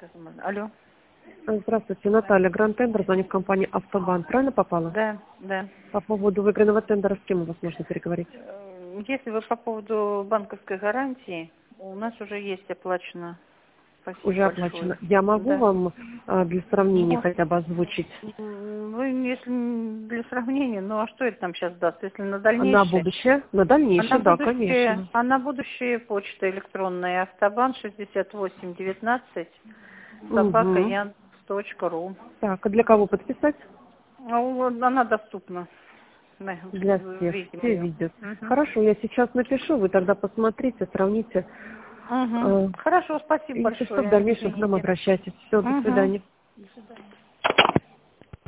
Алло. Здравствуйте, Наталья, Гранд Тендер, звонит компания Автобан. Правильно попала? Да, да. По поводу выигранного тендера, с кем у вас можно переговорить? Если вы по поводу банковской гарантии, у нас уже есть оплачено. Спасибо Уже большое. оплачено. Я могу Да. вам для сравнения Ну, хотя бы озвучить вы, если для сравнения, ну а что это там сейчас даст, если на на дальнейшее? будущее? На А дальнейшее, да, конечно. на будущее почта электронная автобан 6819 собака Угу. ян.ру. Так, а для кого подписать? Она доступна. Мы Для всех, видим все ее. видят. Угу. Хорошо, я сейчас напишу, вы тогда посмотрите, сравните. Угу. Хорошо, спасибо И если что, в большое. дальнейшем к нам Извините. обращайтесь. Все, до Угу. свидания. До свидания.